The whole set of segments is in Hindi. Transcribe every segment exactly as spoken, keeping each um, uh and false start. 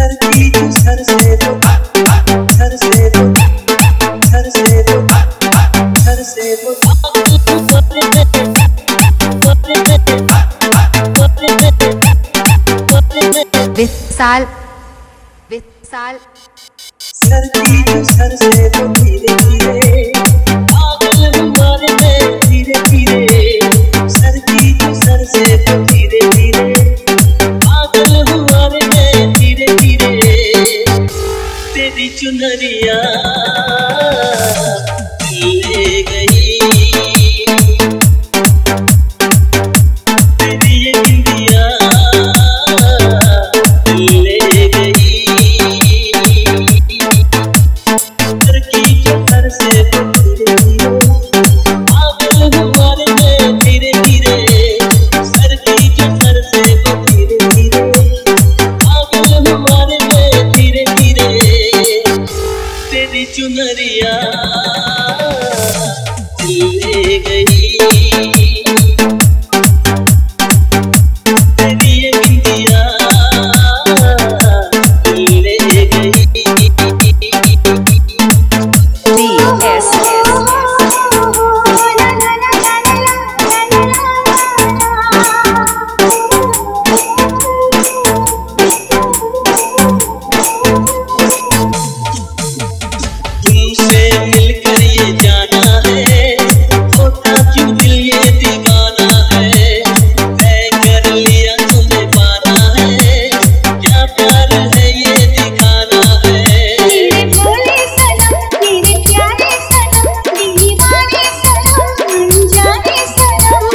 सर की जो सर से दो सर से दो सर से दो सर से दो विशाल विशाल सर की जो सर से दो धीरे धीरे पागल हमारे में धीरे धीरे सर की जो सर से दो धीरे धीरे पागल हमारे में धीरे धीरे तेरी चुनरिया ले गई तेरी ये बिंदिया ले गई सर की जो सर से दो धीरे धीरे पागल हमारे में धीरे धीरे सर की जो सर से दो धीरे धीरे पागल हमारे में धीरे धीरे तेरी चुनरिया ले गई तेरी ये बिंदिया ले गई तुमसे मिलकर ये जाना है होता क्यों दिल ये दीवाना है मैं कर लिया तुम्हें पाना है क्या प्यार है ये दिखाना है मेरे भोले सनम मेरे प्यारे सनम दीवाने सनम अनजाने सनम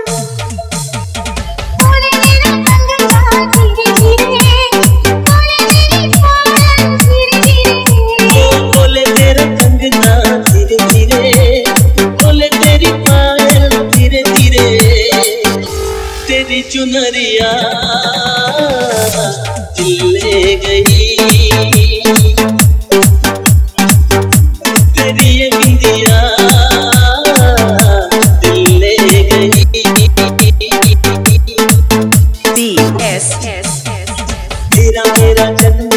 बोले मेरा कंगना धीरे धीरे बोले मेरी पायल धीरे धीरे बोले तेरा कंगना धीरे धीरे बोले तेरी पायल धीरे धीरे तेरी चुनरिया ले गई तेरी ये बिंदिया ले गई डी एस एस तेरा मेरा जन्म